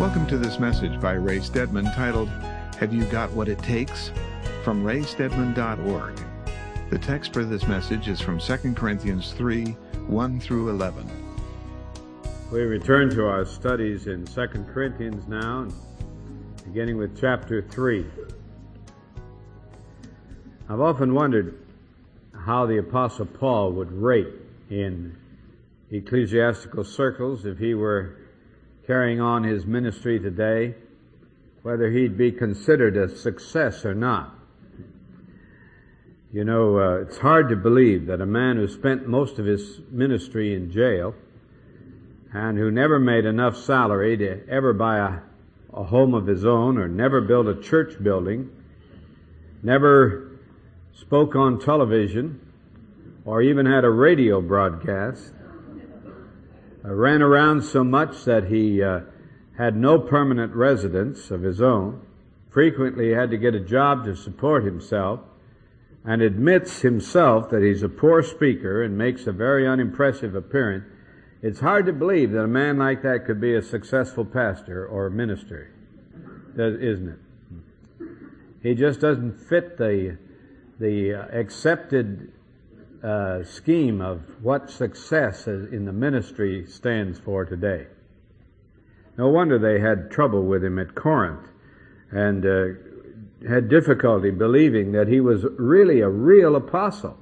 Welcome to this message by Ray Stedman titled, Have You Got What It Takes? From raystedman.org. The text for this message is from 2 Corinthians 3, 1 through 11. We return to our studies in 2 Corinthians now, beginning with chapter 3. I've often wondered how the Apostle Paul would rate in ecclesiastical circles if he were carrying on his ministry today, whether he'd be considered a success or not. You know, it's hard to believe that a man who spent most of his ministry in jail and who never made enough salary to ever buy a home of his own or never built a church building, never spoke on television or even had a radio broadcast, ran around so much that he had no permanent residence of his own, frequently had to get a job to support himself, and admits himself that he's a poor speaker and makes a very unimpressive appearance. It's hard to believe that a man like that could be a successful pastor or minister, isn't it? He just doesn't fit the accepted scheme of what success in the ministry stands for today. No wonder they had trouble with him at Corinth and had difficulty believing that he was really a real apostle.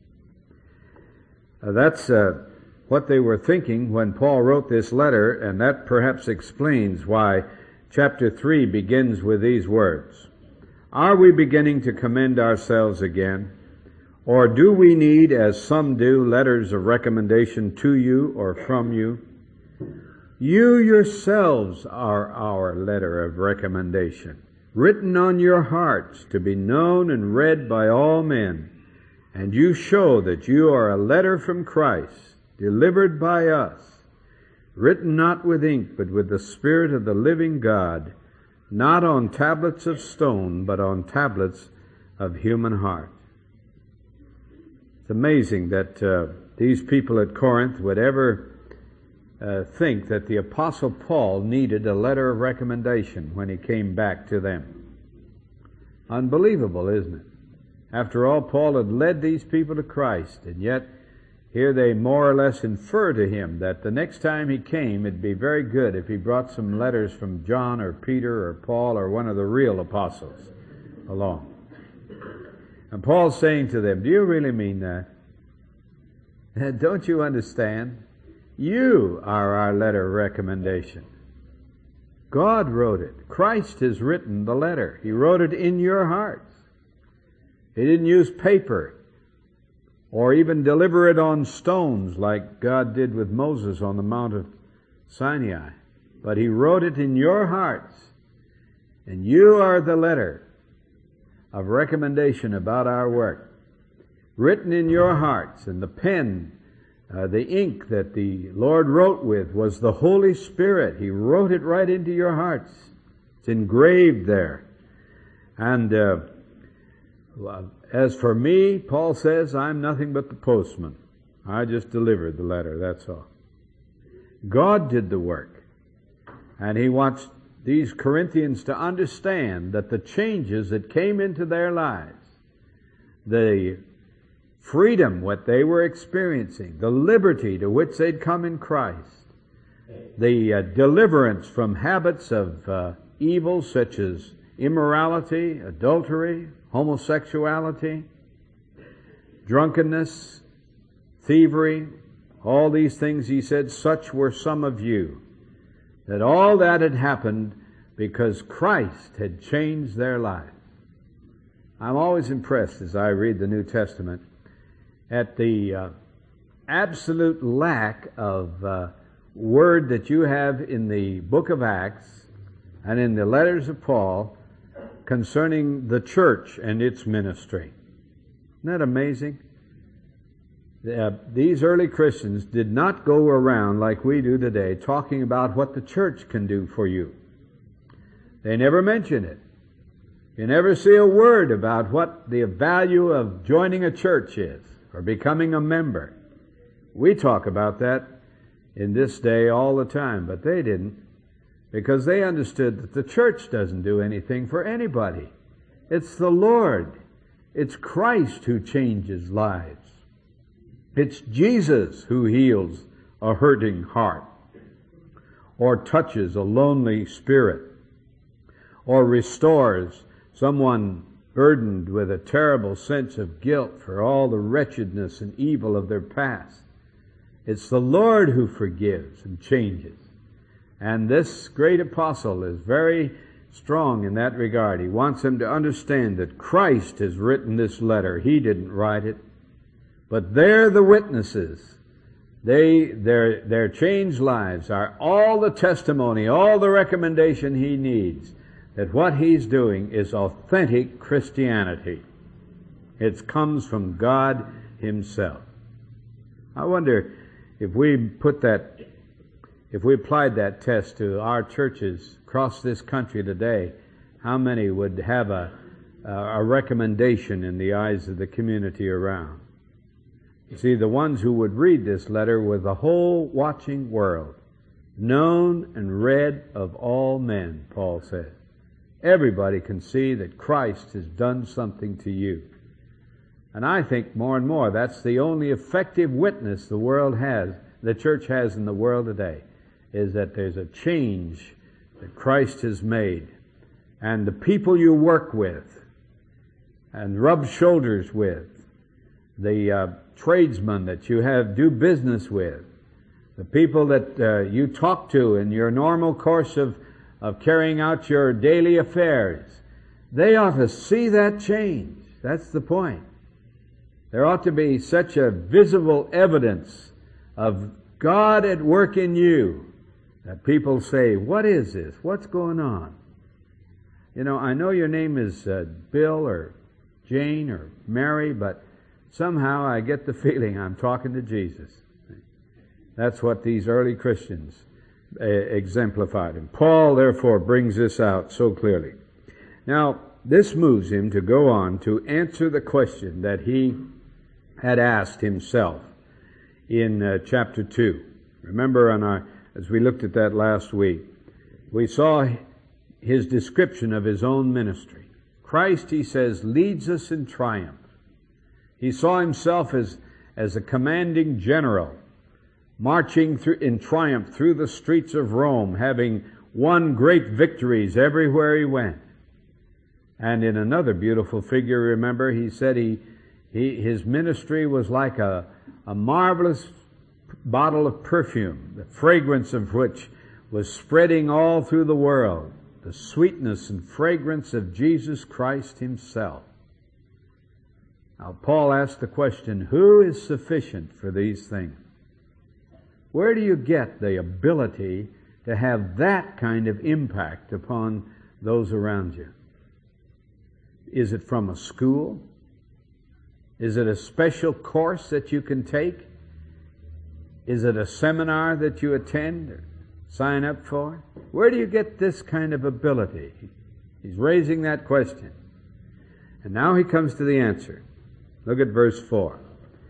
That's what they were thinking when Paul wrote this letter, and that perhaps explains why chapter 3 begins with these words. Are we beginning to commend ourselves again? Or do we need, as some do, letters of recommendation to you or from you? You yourselves are our letter of recommendation, written on your hearts to be known and read by all men. And you show that you are a letter from Christ, delivered by us, written not with ink, but with the Spirit of the living God, not on tablets of stone, but on tablets of human heart. It's amazing that these people at Corinth would ever think that the Apostle Paul needed a letter of recommendation when he came back to them. Unbelievable, isn't it? After all, Paul had led these people to Christ, and yet here they more or less infer to him that the next time he came, it'd be very good if he brought some letters from John or Peter or Paul or one of the real apostles along. And Paul's saying to them, do you really mean that? Don't you understand? You are our letter of recommendation. God wrote it. Christ has written the letter. He wrote it in your hearts. He didn't use paper or even deliver it on stones like God did with Moses on the Mount of Sinai. But He wrote it in your hearts. And you are the letter of recommendation about our work, written in your hearts. And the pen, the ink that the Lord wrote with was the Holy Spirit. He wrote it right into your hearts. It's engraved there. And as for me, Paul says, I'm nothing but the postman. I just delivered the letter, that's all. God did the work. And He wants these Corinthians to understand that the changes that came into their lives, the freedom what they were experiencing, the liberty to which they'd come in Christ, the deliverance from habits of evil such as immorality, adultery, homosexuality, drunkenness, thievery, all these things, he said, such were some of you. That all that had happened because Christ had changed their lives. I'm always impressed as I read the New Testament at the absolute lack of word that you have in the book of Acts and in the letters of Paul concerning the church and its ministry. Isn't that amazing? These early Christians did not go around like we do today talking about what the church can do for you. They never mention it. You never see a word about what the value of joining a church is or becoming a member. We talk about that in this day all the time, but they didn't. because they understood that the church doesn't do anything for anybody. It's the Lord. It's Christ who changes lives. It's Jesus who heals a hurting heart, or touches a lonely spirit, or restores someone burdened with a terrible sense of guilt for all the wretchedness and evil of their past. It's the Lord who forgives and changes. And this great apostle is very strong in that regard. He wants them to understand that Christ has written this letter. He didn't write it. But they're the witnesses. Their changed lives are all the testimony, all the recommendation he needs that what he's doing is authentic Christianity. It comes from God himself. I wonder if we applied that test to our churches across this country today, how many would have a recommendation in the eyes of the community around? You see, the ones who would read this letter were the whole watching world, known and read of all men, Paul says. Everybody can see that Christ has done something to you. And I think more and more that's the only effective witness the church has in the world today, is that there's a change that Christ has made. And the people you work with and rub shoulders with, the tradesmen that you do business with, the people that you talk to in your normal course of carrying out your daily affairs, they ought to see that change. That's the point. There ought to be such a visible evidence of God at work in you that people say, what is this? What's going on? You know, I know your name is Bill or Jane or Mary, but somehow I get the feeling I'm talking to Jesus. That's what these early Christians exemplified. And Paul, therefore, brings this out so clearly. Now, this moves him to go on to answer the question that he had asked himself in chapter 2. Remember, as we looked at that last week, we saw his description of his own ministry. Christ, he says, leads us in triumph. He saw himself as a commanding general, marching in triumph through the streets of Rome, having won great victories everywhere he went. And in another beautiful figure, remember, he said his ministry was like a marvelous bottle of perfume, the fragrance of which was spreading all through the world, the sweetness and fragrance of Jesus Christ himself. Now, Paul asked the question, who is sufficient for these things? Where do you get the ability to have that kind of impact upon those around you? Is it from a school? Is it a special course that you can take? Is it a seminar that you attend or sign up for? Where do you get this kind of ability? He's raising that question. And now he comes to the answer. Look at verse 4.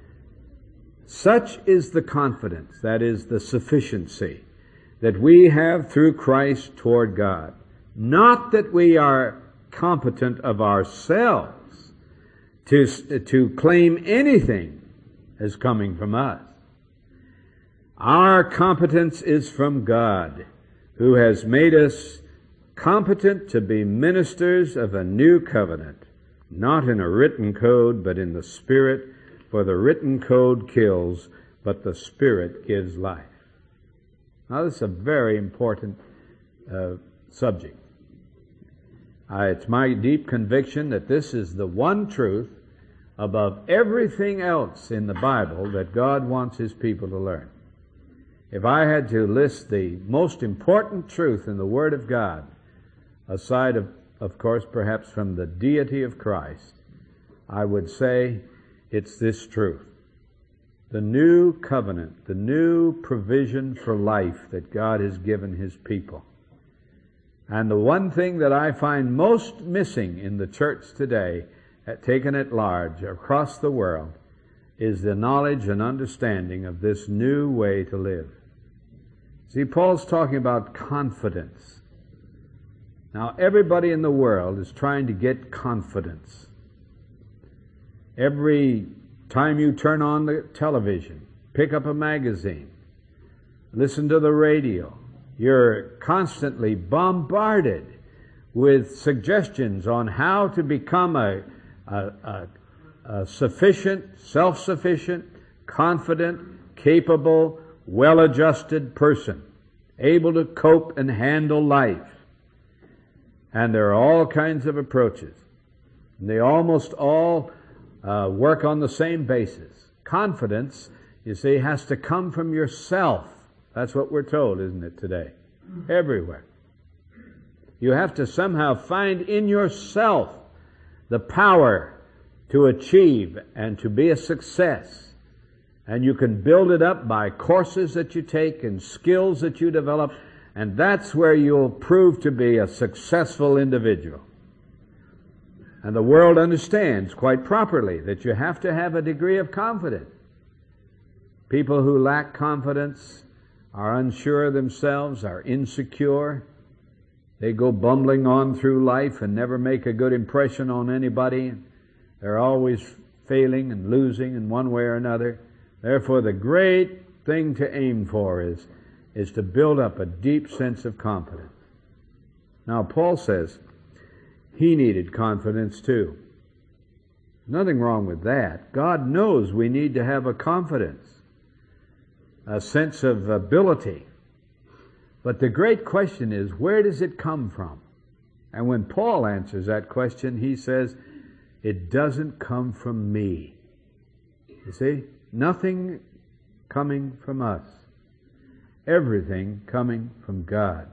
Such is the confidence, that is the sufficiency, that we have through Christ toward God. Not that we are competent of ourselves to claim anything as coming from us. Our competence is from God, who has made us competent to be ministers of a new covenant, not in a written code, but in the Spirit, for the written code kills, but the Spirit gives life. Now, this is a very important subject. It's my deep conviction that this is the one truth above everything else in the Bible that God wants His people to learn. If I had to list the most important truth in the Word of God, aside of course, perhaps from the deity of Christ, I would say it's this truth. The new covenant, the new provision for life that God has given His people. And the one thing that I find most missing in the church today, taken at large across the world, is the knowledge and understanding of this new way to live. See, Paul's talking about confidence. Now, everybody in the world is trying to get confidence. Every time you turn on the television, pick up a magazine, listen to the radio, you're constantly bombarded with suggestions on how to become a sufficient, self-sufficient, confident, capable, well-adjusted person, able to cope and handle life. And there are all kinds of approaches. And they almost all work on the same basis. Confidence, you see, has to come from yourself. That's what we're told, isn't it, today? Everywhere. You have to somehow find in yourself the power to achieve and to be a success. And you can build it up by courses that you take and skills that you develop, and that's where you'll prove to be a successful individual. And the world understands quite properly that you have to have a degree of confidence. People who lack confidence are unsure of themselves, are insecure. They go bumbling on through life and never make a good impression on anybody. They're always failing and losing in one way or another. Therefore, the great thing to aim for is to build up a deep sense of confidence. Now, Paul says he needed confidence too. Nothing wrong with that. God knows we need to have a confidence, a sense of ability. But the great question is, where does it come from? And when Paul answers that question, he says, it doesn't come from me. You see? Nothing coming from us. Everything coming from God.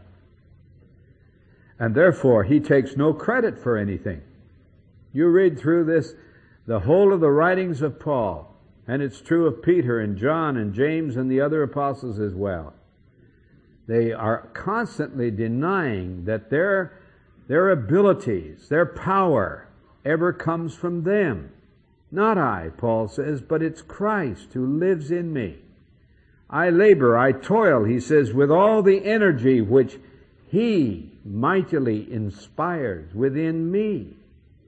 And therefore, he takes no credit for anything. You read through this, the whole of the writings of Paul, and it's true of Peter and John and James and the other apostles as well. They are constantly denying that their abilities, their power, ever comes from them. Not I, Paul says, but it's Christ who lives in me. I labor, I toil, he says, with all the energy which he mightily inspires within me.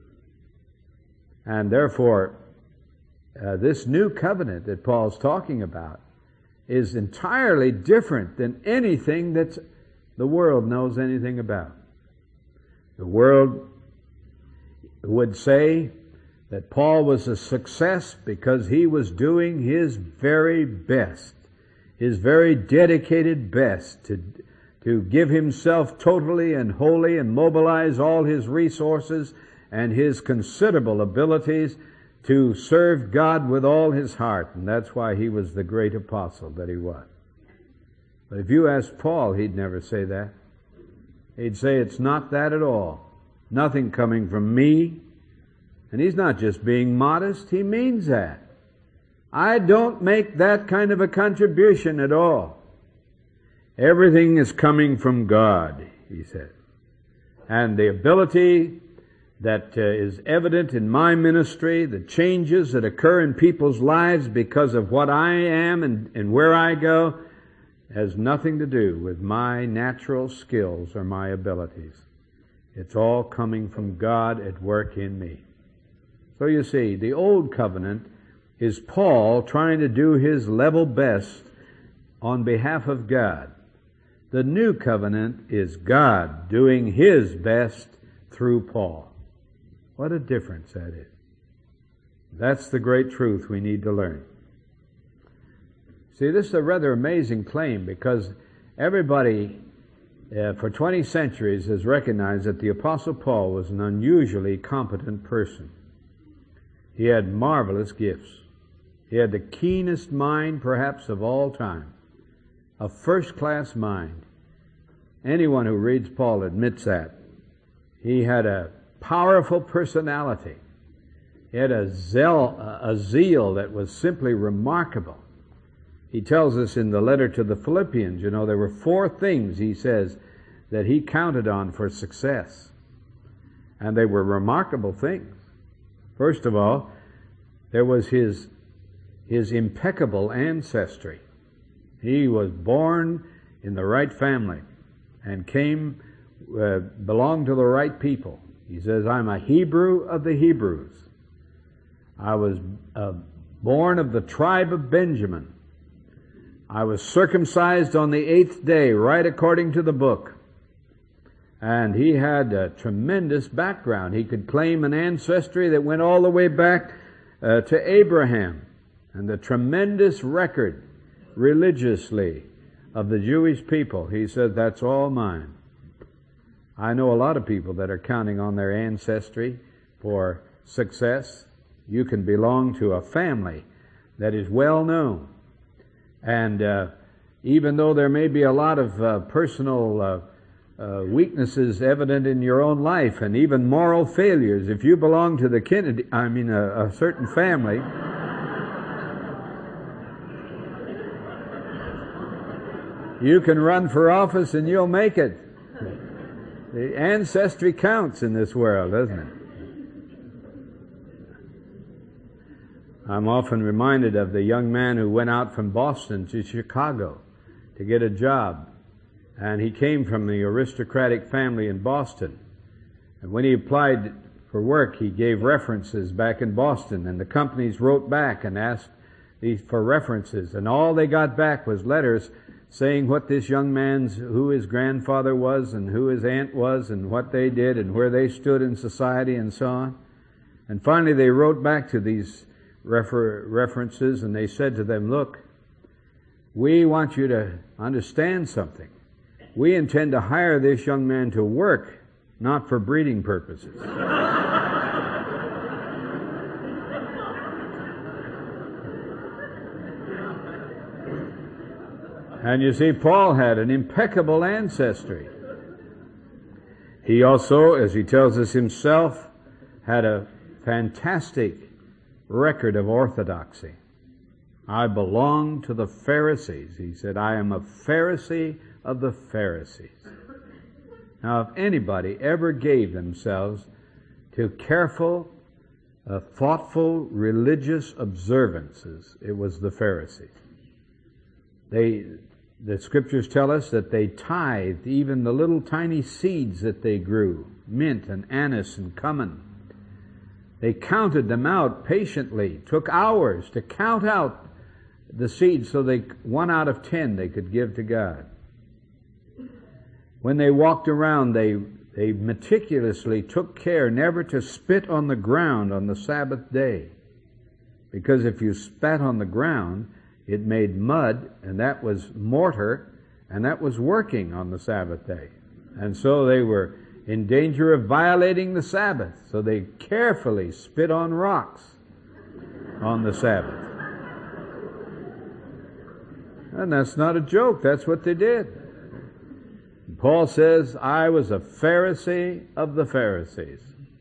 And therefore, this new covenant that Paul's talking about is entirely different than anything that the world knows anything about. The world would say that Paul was a success because he was doing his very best, his very dedicated best to give himself totally and wholly and mobilize all his resources and his considerable abilities to serve God with all his heart. And that's why he was the great apostle that he was. But if you ask Paul, he'd never say that. He'd say it's not that at all. Nothing coming from me. And he's not just being modest, he means that. I don't make that kind of a contribution at all. Everything is coming from God, he said. And the ability that is evident in my ministry, the changes that occur in people's lives because of what I am and where I go, has nothing to do with my natural skills or my abilities. It's all coming from God at work in me. So you see, the old covenant is Paul trying to do his level best on behalf of God. The new covenant is God doing his best through Paul. What a difference that is. That's the great truth we need to learn. See, this is a rather amazing claim because everybody for 20 centuries has recognized that the Apostle Paul was an unusually competent person. He had marvelous gifts. He had the keenest mind, perhaps, of all time. A first-class mind. Anyone who reads Paul admits that. He had a powerful personality. He had a zeal that was simply remarkable. He tells us in the letter to the Philippians, there were 4 things, he says, that he counted on for success. And they were remarkable things. First of all, there was his impeccable ancestry. He was born in the right family and belonged to the right people. He says, I'm a Hebrew of the Hebrews. I was born of the tribe of Benjamin. I was circumcised on the 8th day, right according to the book. And he had a tremendous background. He could claim an ancestry that went all the way back to Abraham, and the tremendous record religiously of the Jewish people. He said, that's all mine. I know a lot of people that are counting on their ancestry for success. You can belong to a family that is well known. And even though there may be a lot of personal weaknesses evident in your own life and even moral failures, if you belong to a certain family, you can run for office and you'll make it. The ancestry counts in this world, doesn't it? I'm often reminded of the young man who went out from Boston to Chicago to get a job. And he came from the aristocratic family in Boston. And when he applied for work, he gave references back in Boston. And the companies wrote back and asked for references. And all they got back was letters saying what this young who his grandfather was and who his aunt was and what they did and where they stood in society and so on. And finally they wrote back to these references and they said to them, look, we want you to understand something. We intend to hire this young man to work, not for breeding purposes. And you see, Paul had an impeccable ancestry. He also, as he tells us himself, had a fantastic record of orthodoxy. I belong to the Pharisees. He said, I am a Pharisee of the Pharisees. Now, if anybody ever gave themselves to careful, thoughtful, religious observances, it was the Pharisees. The Scriptures tell us that they tithed even the little tiny seeds that they grew, mint and anise and cumin. They counted them out patiently, took hours to count out the seeds so 1 out of 10 they could give to God. When they walked around, they meticulously took care never to spit on the ground on the Sabbath day. Because if you spat on the ground, it made mud, and that was mortar, and that was working on the Sabbath day. And so they were in danger of violating the Sabbath. So they carefully spit on rocks on the Sabbath. And that's not a joke. That's what they did. Paul says, I was a Pharisee of the Pharisees,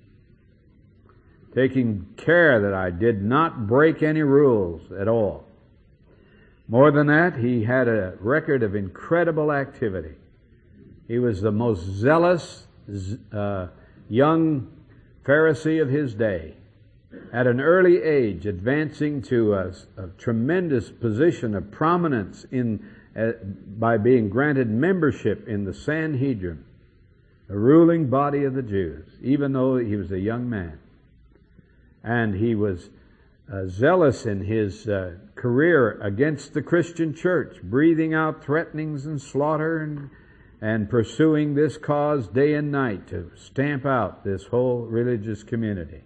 taking care that I did not break any rules at all. More than that, he had a record of incredible activity. He was the most zealous young Pharisee of his day. At an early age, advancing to a tremendous position of prominence by being granted membership in the Sanhedrin, the ruling body of the Jews, even though he was a young man. And he was zealous in his career against the Christian church, breathing out threatenings and slaughter and pursuing this cause day and night to stamp out this whole religious community.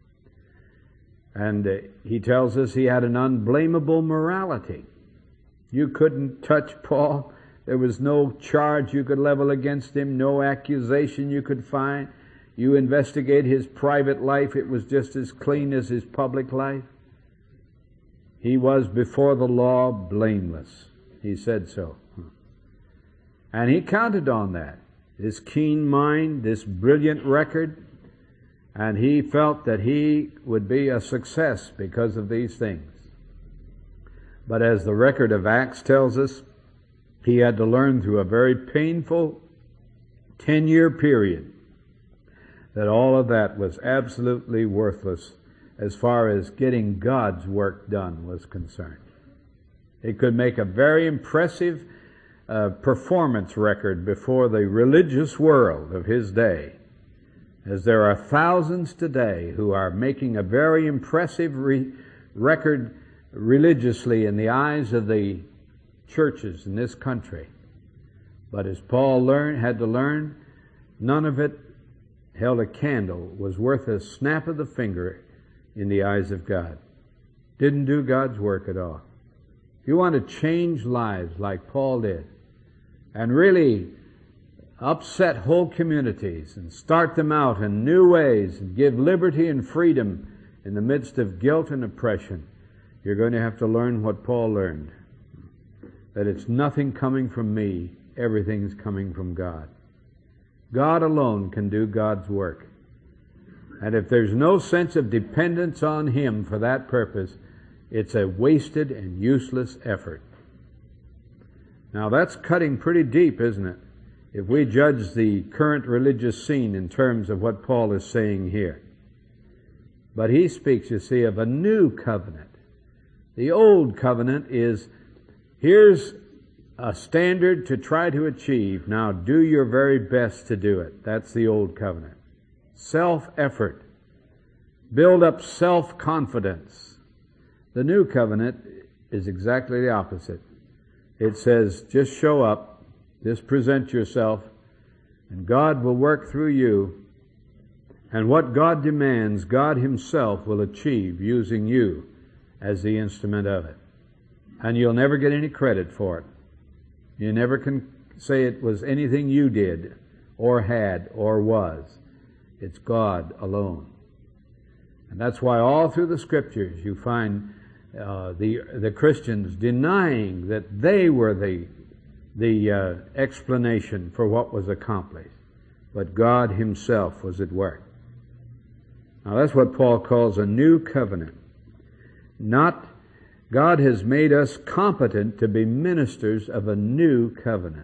And he tells us he had an unblameable morality. You couldn't touch Paul. There was no charge you could level against him, no accusation you could find. You investigate his private life, it was just as clean as his public life. He was before the law blameless. He said so. And he counted on that. This keen mind, this brilliant record, and he felt that he would be a success because of these things. But as the record of Acts tells us, he had to learn through a very painful 10-year period that all of that was absolutely worthless as far as getting God's work done was concerned. It could make a very impressive performance record before the religious world of his day, as there are thousands today who are making a very impressive record religiously in the eyes of the churches in this country. But as Paul had to learn, none of it held a candle, was worth a snap of the finger in the eyes of God. Didn't do God's work at all. If you want to change lives like Paul did, and really upset whole communities and start them out in new ways and give liberty and freedom in the midst of guilt and oppression, you're going to have to learn what Paul learned, that it's nothing coming from me, everything's coming from God. God alone can do God's work. And if there's no sense of dependence on Him for that purpose, it's a wasted and useless effort. Now that's cutting pretty deep, isn't it? If we judge the current religious scene in terms of what Paul is saying here. But he speaks, you see, of a new covenant. The old covenant is, here's a standard to try to achieve. Now do your very best to do it. That's the old covenant. Self-effort. Build up self-confidence. The new covenant is exactly the opposite. It says, just show up, just present yourself, and God will work through you. And what God demands, God Himself will achieve using you as the instrument of it. And you'll never get any credit for it. You never can say it was anything you did, or had, or was. It's God alone. And that's why all through the Scriptures you find the Christians denying that they were the explanation for what was accomplished. But God Himself was at work. Now that's what Paul calls a new covenant. God has made us competent to be ministers of a new covenant.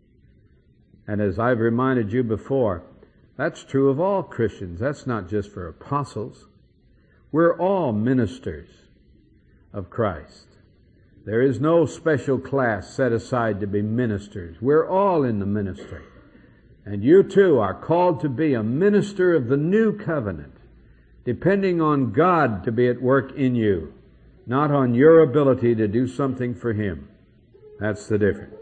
And as I've reminded you before, that's true of all Christians. That's not just for apostles. We're all ministers of Christ. There is no special class set aside to be ministers. We're all in the ministry. And you too are called to be a minister of the new covenant, depending on God to be at work in you, not on your ability to do something for Him. That's the difference.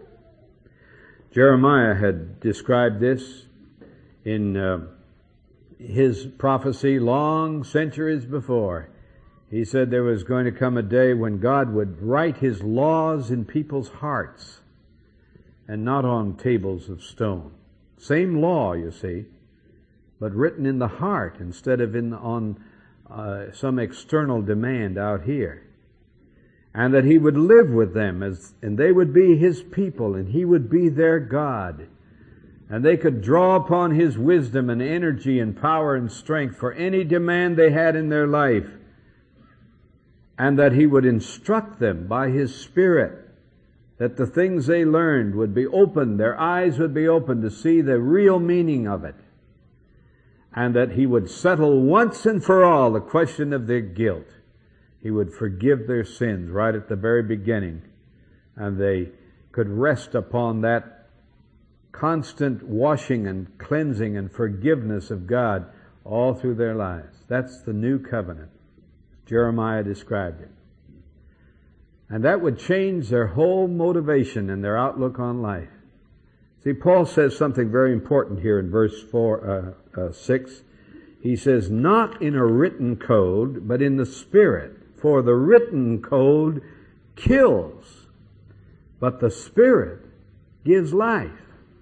Jeremiah had described this in his prophecy long centuries before. He said there was going to come a day when God would write His laws in people's hearts and not on tables of stone. Same law, you see, but written in the heart instead of on some external demand out here. And that He would live with them, and they would be His people, and He would be their God. And they could draw upon His wisdom and energy and power and strength for any demand they had in their life. And that He would instruct them by His Spirit, that the things they learned would be opened, their eyes would be opened to see the real meaning of it. And that He would settle once and for all the question of their guilt. He would forgive their sins right at the very beginning, and they could rest upon that constant washing and cleansing and forgiveness of God all through their lives. That's the new covenant. Jeremiah described it. And that would change their whole motivation and their outlook on life. See, Paul says something very important here in verse 6. He says, not in a written code, but in the Spirit. For the written code kills, but the Spirit gives life.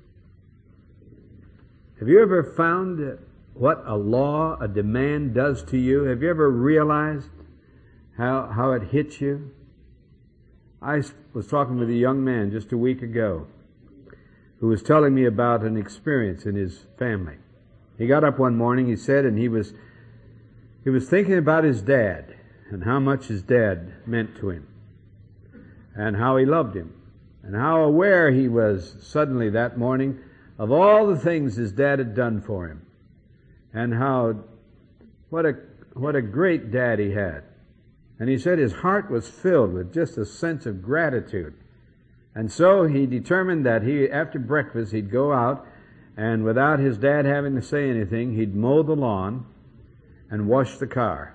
Have you ever found what a law, a demand does to you? Have you ever realized how it hits you? I was talking with a young man just a week ago who was telling me about an experience in his family. He got up one morning, he said, and he was thinking about his dad and how much his dad meant to him and how he loved him and how aware he was suddenly that morning of all the things his dad had done for him and what a great dad he had. And he said his heart was filled with just a sense of gratitude And so he determined that after breakfast, he'd go out, and without his dad having to say anything, he'd mow the lawn and wash the car.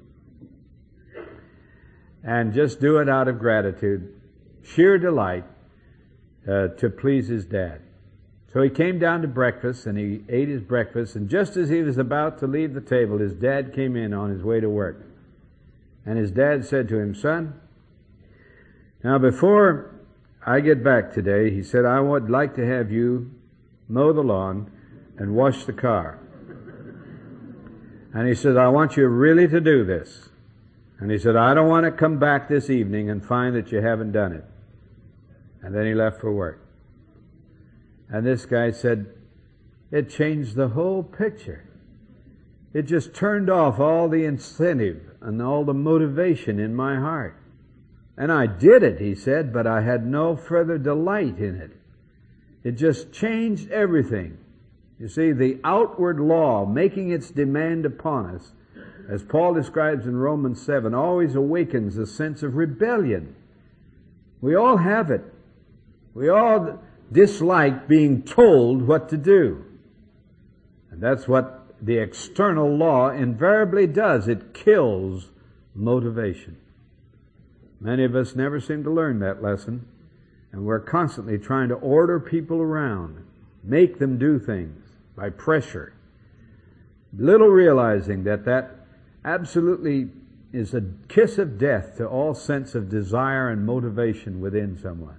And just do it out of gratitude, sheer delight, to please his dad. So he came down to breakfast, and he ate his breakfast, and just as he was about to leave the table, his dad came in on his way to work. And his dad said to him, "Son, now before I get back today," he said, "I would like to have you mow the lawn and wash the car." And he said, "I want you really to do this." And he said, "I don't want to come back this evening and find that you haven't done it." And then he left for work. And this guy said, it changed the whole picture. It just turned off all the incentive and all the motivation in my heart. And I did it, he said, but I had no further delight in it. It just changed everything. You see, the outward law making its demand upon us, as Paul describes in Romans 7, always awakens a sense of rebellion. We all have it. We all dislike being told what to do. And that's what the external law invariably does. It kills motivation. Many of us never seem to learn that lesson, and we're constantly trying to order people around, make them do things by pressure, little realizing that absolutely is a kiss of death to all sense of desire and motivation within someone.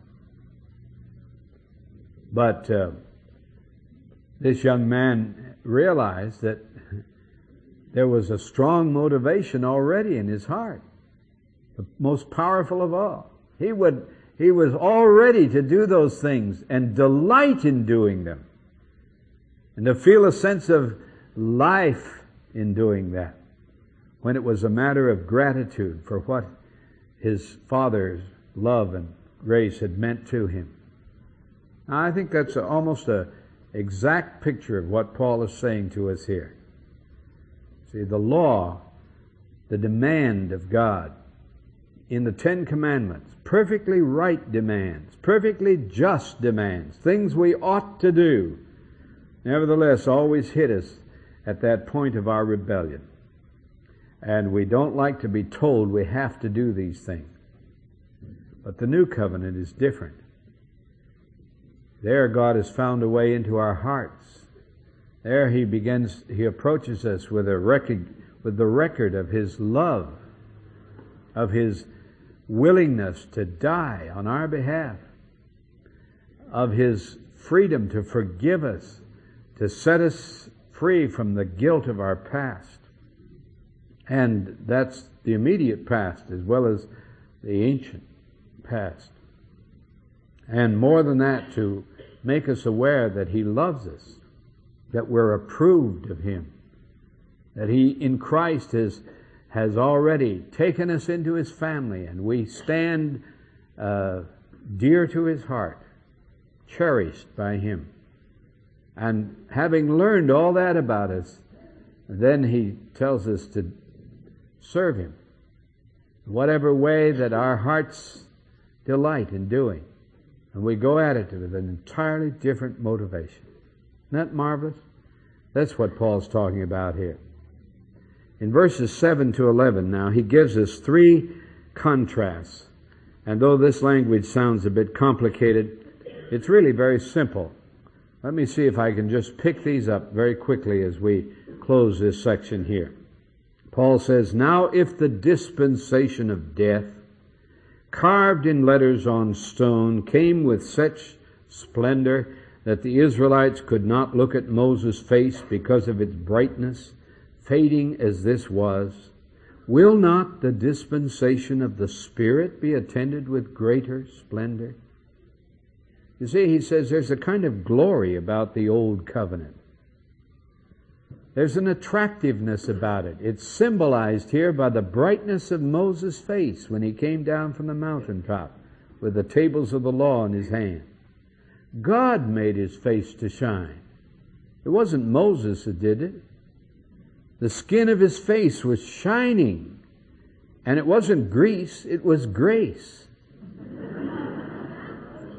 But this young man realized that there was a strong motivation already in his heart, the most powerful of all. He was all ready to do those things and delight in doing them, and to feel a sense of life in doing that, when it was a matter of gratitude for what his father's love and grace had meant to him. Now, I think that's almost an exact picture of what Paul is saying to us here. See, the law, the demand of God in the Ten Commandments, perfectly right demands, perfectly just demands, things we ought to do, nevertheless always hit us at that point of our rebellion. And we don't like to be told we have to do these things. But the new covenant is different. There God has found a way into our hearts. There He approaches us with the record of His love, of His willingness to die on our behalf, of His freedom to forgive us, to set us free from the guilt of our past. And that's the immediate past as well as the ancient past. And more than that, to make us aware that He loves us, that we're approved of Him, that He in Christ has already taken us into His family, and we stand dear to His heart, cherished by Him. And having learned all that about us, then He tells us to serve Him in whatever way that our hearts delight in doing. And we go at it with an entirely different motivation. Isn't that marvelous? That's what Paul's talking about here. In verses 7 to 11 now, he gives us three contrasts. And though this language sounds a bit complicated, it's really very simple. Let me see if I can just pick these up very quickly as we close this section here. Paul says, "Now if the dispensation of death, carved in letters on stone, came with such splendor that the Israelites could not look at Moses' face because of its brightness, fading as this was, will not the dispensation of the Spirit be attended with greater splendor?" You see, he says there's a kind of glory about the old covenant. There's an attractiveness about it. It's symbolized here by the brightness of Moses' face when he came down from the mountaintop with the tables of the law in his hand. God made his face to shine. It wasn't Moses who did it. The skin of his face was shining. And it wasn't grease, it was grace.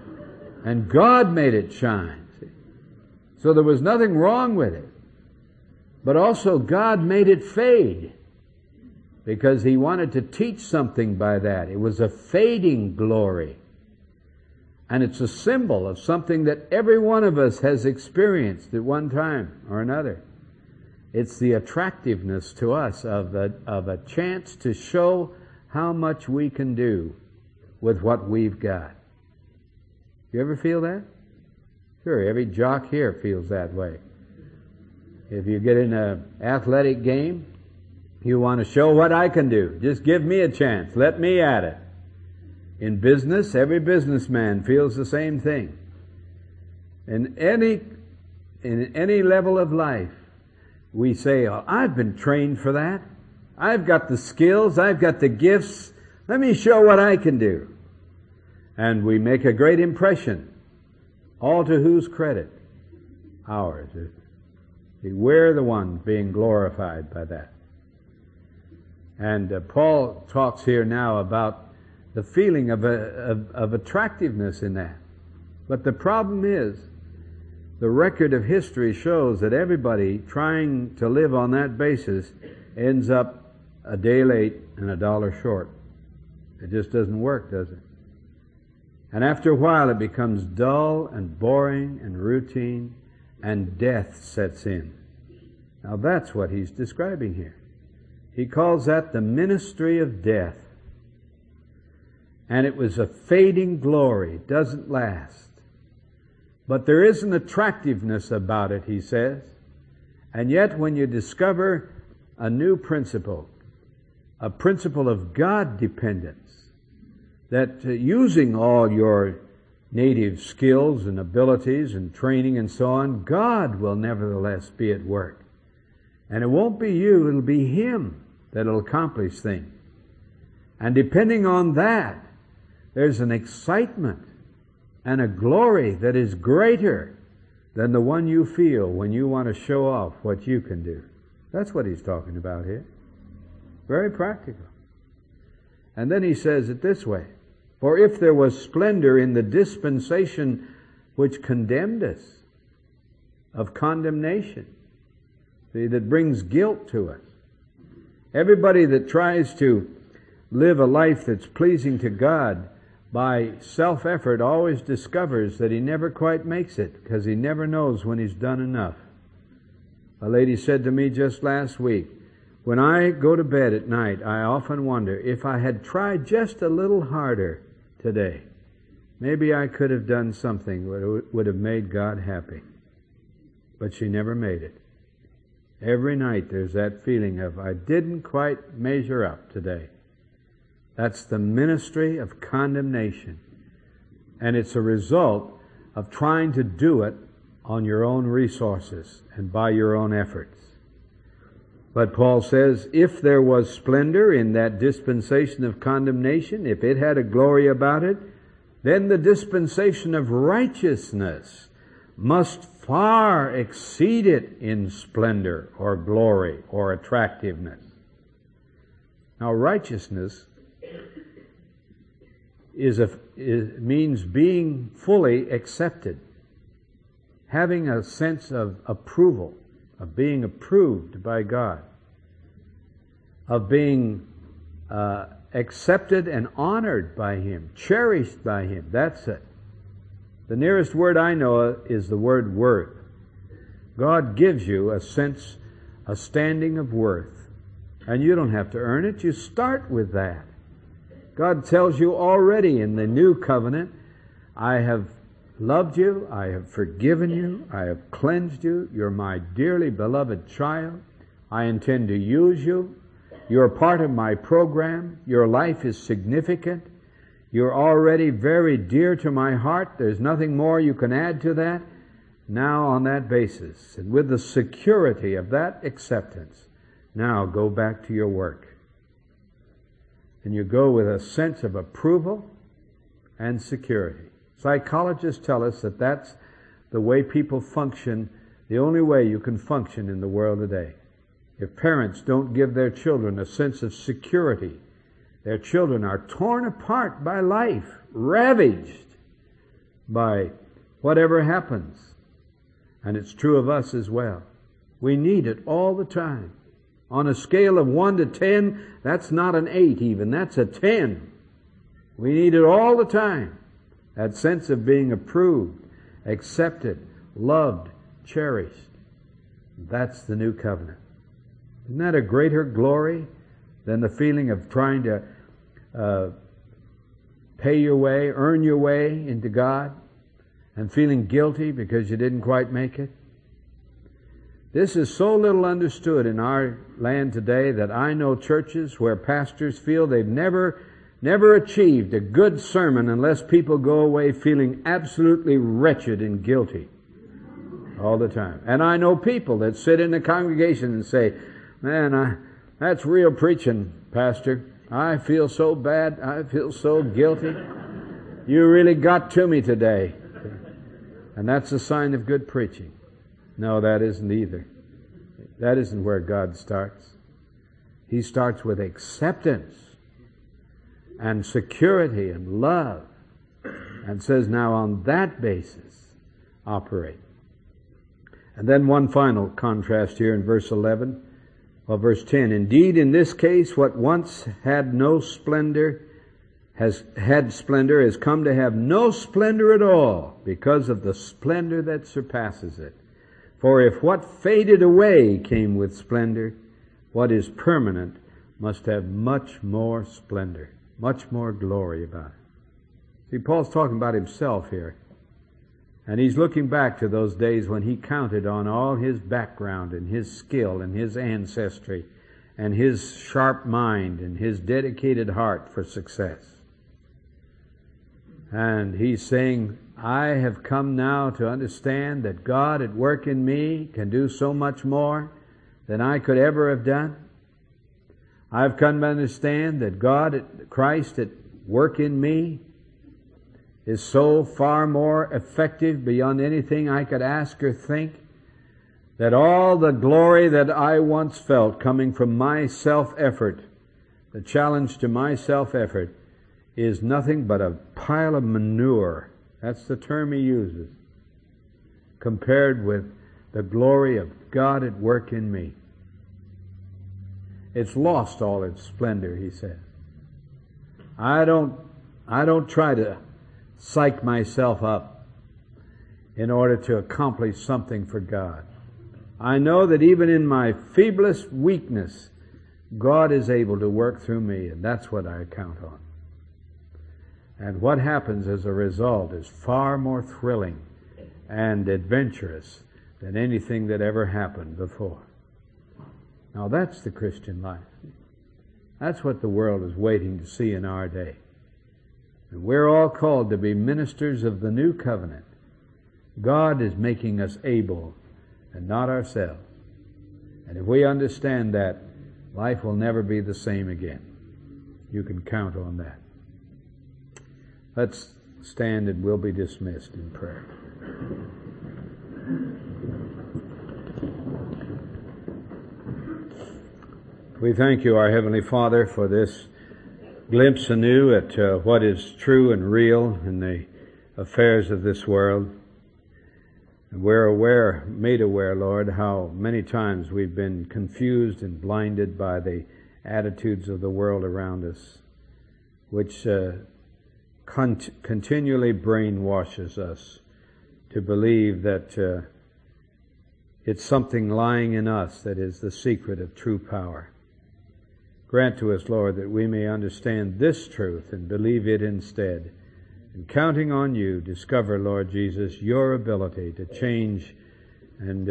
And God made it shine. See? So there was nothing wrong with it. But also God made it fade, because He wanted to teach something by that. It was a fading glory. And it's a symbol of something that every one of us has experienced at one time or another. It's the attractiveness to us of a chance to show how much we can do with what we've got. You ever feel that? Sure, every jock here feels that way. If you get in an athletic game, you want to show what I can do. Just give me a chance. Let me at it. In business, every businessman feels the same thing. In any level of life, we say, oh, I've been trained for that. I've got the skills. I've got the gifts. Let me show what I can do. And we make a great impression. All to whose credit? Ours. We're the ones being glorified by that. And Paul talks here now about the feeling of attractiveness in that. But the problem is, the record of history shows that everybody trying to live on that basis ends up a day late and $1 short. It just doesn't work, does it? And after a while it becomes dull and boring and routine, and death sets in. Now that's what he's describing here. He calls that the ministry of death. And it was a fading glory. It doesn't last. But there is an attractiveness about it, he says. And yet when you discover a new principle, a principle of God dependence, that using all your native skills and abilities and training and so on, God will nevertheless be at work. And it won't be you, it'll be Him that'll accomplish things. And depending on that, there's an excitement and a glory that is greater than the one you feel when you want to show off what you can do. That's what he's talking about here. Very practical. And then he says it this way, for if there was splendor in the dispensation which condemned us, of condemnation, see, that brings guilt to us. Everybody that tries to live a life that's pleasing to God by self-effort always discovers that he never quite makes it, because he never knows when he's done enough. A lady said to me just last week, when I go to bed at night, I often wonder if I had tried just a little harder today, maybe I could have done something that would have made God happy. But she never made it. Every night there's that feeling of, I didn't quite measure up today. That's the ministry of condemnation. And it's a result of trying to do it on your own resources and by your own efforts. But Paul says, if there was splendor in that dispensation of condemnation, if it had a glory about it, then the dispensation of righteousness must far exceed it in splendor or glory or attractiveness. Now, righteousness means being fully accepted, having a sense of approval, of being approved by God, of being accepted and honored by Him, cherished by Him. That's it. The nearest word I know is the word worth. God gives you a sense, a standing of worth. And you don't have to earn it. You start with that. God tells you already in the new covenant, I have loved you, I have forgiven you, I have cleansed you, you're my dearly beloved child, I intend to use you, you're part of my program, your life is significant, you're already very dear to my heart, there's nothing more you can add to that. Now on that basis, and with the security of that acceptance, now go back to your work. And you go with a sense of approval and security. Psychologists tell us that that's the way people function, the only way you can function in the world today. If parents don't give their children a sense of security, their children are torn apart by life, ravaged by whatever happens. And it's true of us as well. We need it all the time. On a scale of 1 to 10, that's not an 8 even, that's a 10. We need it all the time. That sense of being approved, accepted, loved, cherished. That's the new covenant. Isn't that a greater glory than the feeling of trying to pay your way, earn your way into God, and feeling guilty because you didn't quite make it? This is so little understood in our land today that I know churches where pastors feel they've never achieved a good sermon unless people go away feeling absolutely wretched and guilty all the time. And I know people that sit in the congregation and say, man, that's real preaching, Pastor. I feel so bad. I feel so guilty. You really got to me today. And that's a sign of good preaching. No, that isn't either. That isn't where God starts. He starts with acceptance and security and love, and says, now on that basis, operate. And then one final contrast here in verse 11, or verse 10. Indeed, in this case, what once had no splendor has come to have no splendor at all because of the splendor that surpasses it. For if what faded away came with splendor, what is permanent must have much more splendor, much more glory about it. See, Paul's talking about himself here. And he's looking back to those days when he counted on all his background and his skill and his ancestry and his sharp mind and his dedicated heart for success. And he's saying, I have come now to understand that God at work in me can do so much more than I could ever have done. I've come to understand that Christ at work in me is so far more effective beyond anything I could ask or think, that all the glory that I once felt coming from my self-effort, the challenge to my self-effort, is nothing but a pile of manure. That's the term he uses, compared with the glory of God at work in me. It's lost all its splendor, he says. I don't try to psych myself up in order to accomplish something for God. I know that even in my feeblest weakness, God is able to work through me, and that's what I count on. And what happens as a result is far more thrilling and adventurous than anything that ever happened before. Now that's the Christian life. That's what the world is waiting to see in our day. And we're all called to be ministers of the new covenant. God is making us able and not ourselves. And if we understand that, life will never be the same again. You can count on that. Let's stand and we'll be dismissed in prayer. We thank you, our Heavenly Father, for this glimpse anew at what is true and real in the affairs of this world. And we're made aware, Lord, how many times we've been confused and blinded by the attitudes of the world around us, which continually brainwashes us to believe that it's something lying in us that is the secret of true power. Grant to us, Lord, that we may understand this truth and believe it instead. And counting on you, discover, Lord Jesus, your ability to change and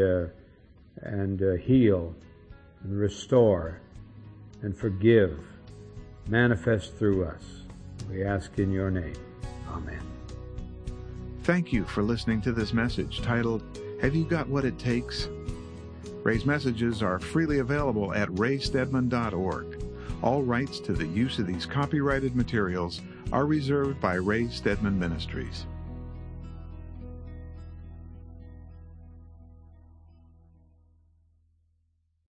heal and restore and forgive, manifest through us. We ask in your name. Amen. Thank you for listening to this message titled, Have You Got What It Takes? Ray's messages are freely available at raystedman.org. All rights to the use of these copyrighted materials are reserved by Ray Stedman Ministries.